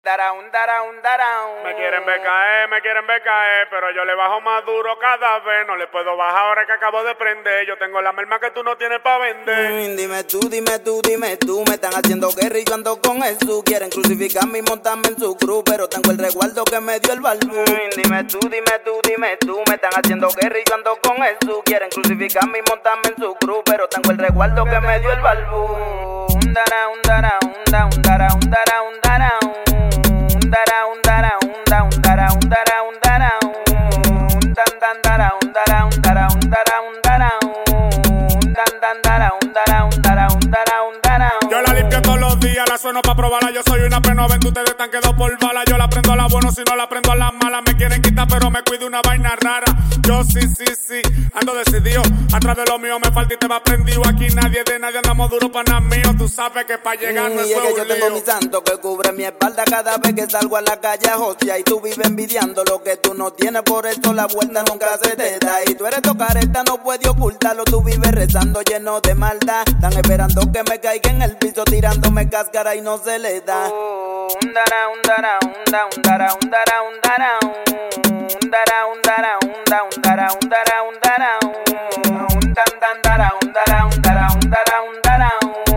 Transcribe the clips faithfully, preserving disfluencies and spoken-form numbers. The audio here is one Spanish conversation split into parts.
dara, un dara, un dara, un. Me quieren ver caer, me quieren ver caer, pero yo le bajo más duro cada vez. No le puedo bajar ahora que acabo de prender. Yo tengo la merma que tú no tienes pa' vender. Mm, dime tú, dime tú, dime tú. Me están haciendo guerra y yo ando con Jesús. Quieren crucificarme y montarme en su cruz, pero tengo el resguardo que me dio el balbú. Mm, dime tú, dime tú, dime tú. Me están haciendo guerra y yo ando con Jesús. Quieren crucificarme y montarme en su cruz, pero tengo el resguardo que me dio el balbú. Un dara, un dara, un da, un dara, un dara, un dara, un dara, un dara, un da, un dara, un dara, un dara, un dan dan dara, un dara, un dara, un dara, un dara, un dan dan dara, un dara, un dara, un dara, un dara. Yo la limpio todos los días, la sueno pa' probarla. Yo soy una pena, ven, ustedes están quedados por bala. Yo la prendo a la buena, si no la prendo a la mala. Me quieren quitar, pero me cuido una vaina rara. Yo sí, sí, sí, ando decidido. Atrás de lo mío me falta y te va prendido. Aquí nadie de nadie, andamos duro pa' nada mío. Tú sabes que pa' llegar no y es es que un yo tengo lío. mi santo que cubre mi espalda cada vez que salgo a la calle, hostia. Y tú vives envidiando lo que tú no tienes, por eso la vuelta nunca se te da. Y tú eres tocareta, no puedes ocultarlo. Tú vives rezando lleno de maldad. Están esperando que me caiga en el piso, tirándome cáscara y no se le da. Oh, un dara, un dara, un da, un dara, un dara, un dara, un dara, un dara, un da, un dara, un dara, un dara, un dan dan dara, un dara, un dara, un dara, un dara,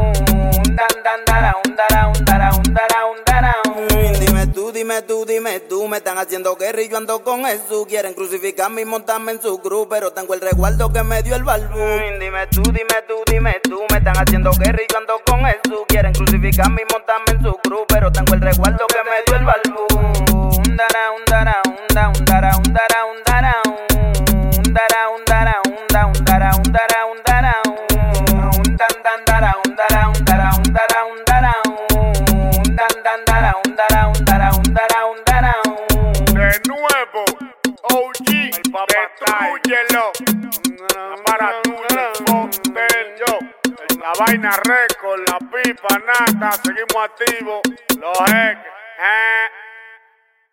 un dan dan dara, un dara, un dara, un dara, un dara. Dime tú, dime tú, dime tú. Me están haciendo guerra y yo ando con Jesús. Quieren crucificarme y montarme en su cruz, pero tengo el resguardo que me dio el balbú. Dime tú, dime tú, dime tú. Me están haciendo guerra y yo ando con Jesús. Quieren crucificarme y montarme en su cruz, pero tengo el resguardo que me dio el balbú. Un dara, un dara, un da, un dara, un dara, un dara, un dara, un dara, un da, un dara, un dara, un dara, un dan dan dara, un dara, un dara, un dara, un dara, un dan dan dara, un dara, un dara, un dara, un dara. De nuevo, O G, destrúyelo. Para tuyo, Fontel, yo. La vaina récord, la pipa nata, seguimos activos. Los ex, eh.